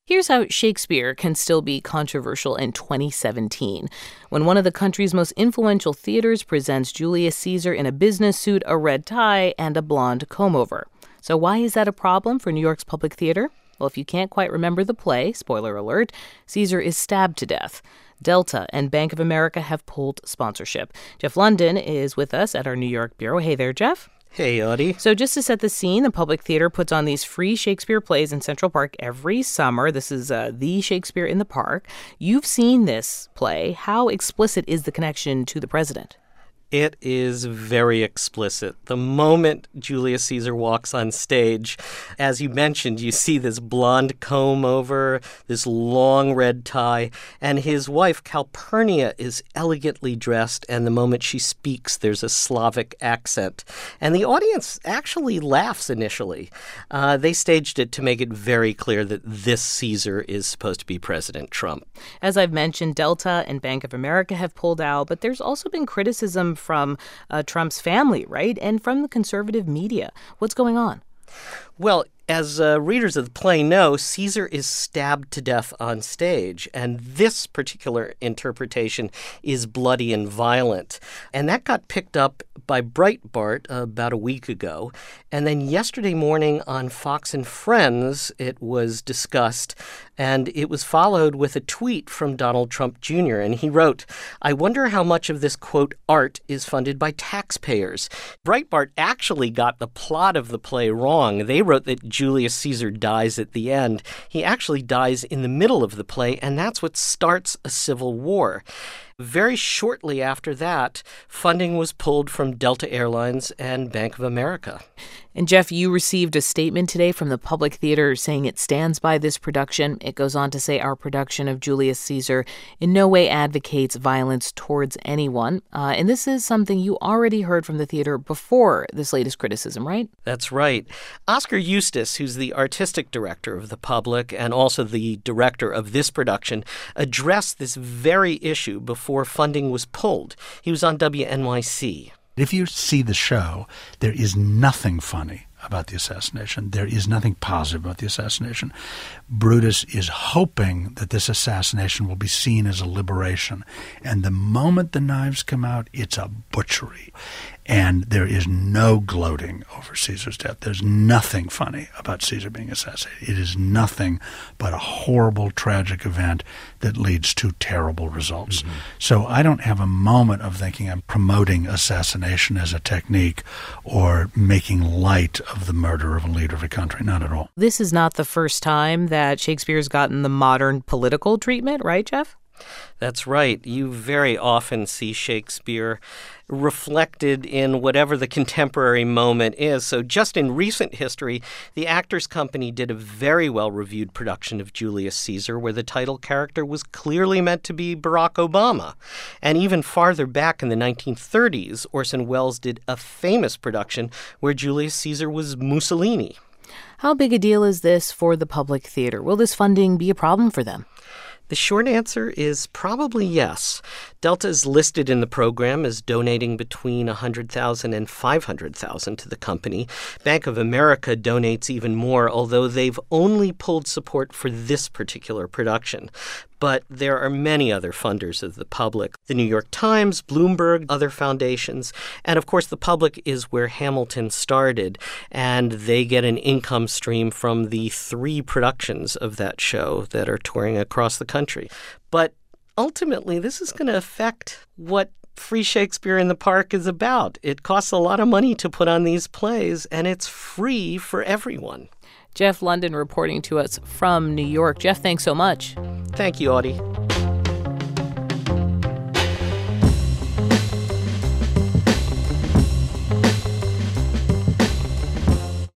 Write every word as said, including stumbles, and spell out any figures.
Here's how Shakespeare can still be controversial in twenty seventeen, when one of the country's most influential theaters presents Julius Caesar in a business suit, a red tie, and a blonde comb-over. So why is that a problem for New York's Public Theater? Well, if you can't quite remember the play, spoiler alert, Caesar is stabbed to death. Delta and Bank of America have pulled sponsorship. Jeff London is with us at our New York bureau. Hey there, Jeff. Hey, Audie. So just to set the scene, the Public Theater puts on these free Shakespeare plays in Central Park every summer. This is uh, the Shakespeare in the Park. You've seen this play. How explicit is the connection to the president? It is very explicit. The moment Julius Caesar walks on stage, as you mentioned, you see this blonde comb over, this long red tie, and his wife, Calpurnia, is elegantly dressed, and the moment she speaks, there's a Slavic accent. And the audience actually laughs initially. Uh, they staged it to make it very clear that this Caesar is supposed to be President Trump. As I've mentioned, Delta and Bank of America have pulled out, but there's also been criticism from uh, Trump's family, right? And from the conservative media. What's going on? Well, as uh, readers of the play know, Caesar is stabbed to death on stage, and this particular interpretation is bloody and violent. And that got picked up by Breitbart uh, about a week ago. And then yesterday morning on Fox and Friends, it was discussed, and it was followed with a tweet from Donald Trump Junior And he wrote, "I wonder how much of this, quote, art is funded by taxpayers." Breitbart actually got the plot of the play wrong. They wrote that Julius Caesar dies at the end. He actually dies in the middle of the play, and that's what starts a civil war. Very shortly after that, funding was pulled from Delta Airlines and Bank of America. And Jeff, you received a statement today from the Public Theater saying it stands by this production. It goes on to say our production of Julius Caesar in no way advocates violence towards anyone. Uh, and this is something you already heard from the theater before this latest criticism, right? That's right. Oscar Eustis, who's the artistic director of the Public and also the director of this production, addressed this very issue before funding was pulled. He was on W N Y C. If you see the show, there is nothing funny about the assassination. There is nothing positive about the assassination. Brutus is hoping that this assassination will be seen as a liberation. And the moment the knives come out, it's a butchery. And there is no gloating over Caesar's death. There's nothing funny about Caesar being assassinated. It is nothing but a horrible, tragic event that leads to terrible results. Mm-hmm. So I don't have a moment of thinking I'm promoting assassination as a technique or making light of the murder of a leader of a country. Not at all. This is not the first time that Shakespeare's gotten the modern political treatment, right, Jeff? That's right. You very often see Shakespeare reflected in whatever the contemporary moment is. So just in recent history, the Actors Company did a very well-reviewed production of Julius Caesar where the title character was clearly meant to be Barack Obama. And even farther back in the nineteen thirties, Orson Welles did a famous production where Julius Caesar was Mussolini. How big a deal is this for the Public Theater? Will this funding be a problem for them? The short answer is probably yes. Delta is listed in the program as donating between one hundred thousand dollars and five hundred thousand dollars to the company. Bank of America donates even more, although they've only pulled support for this particular production. But there are many other funders of the Public. The New York Times, Bloomberg, other foundations. And of course, the Public is where Hamilton started, and they get an income stream from the three productions of that show that are touring across the country. But ultimately, this is going to affect what Free Shakespeare in the Park is about. It costs a lot of money to put on these plays, and it's free for everyone. Jeff London reporting to us from New York. Jeff, thanks so much. Thank you, Audie.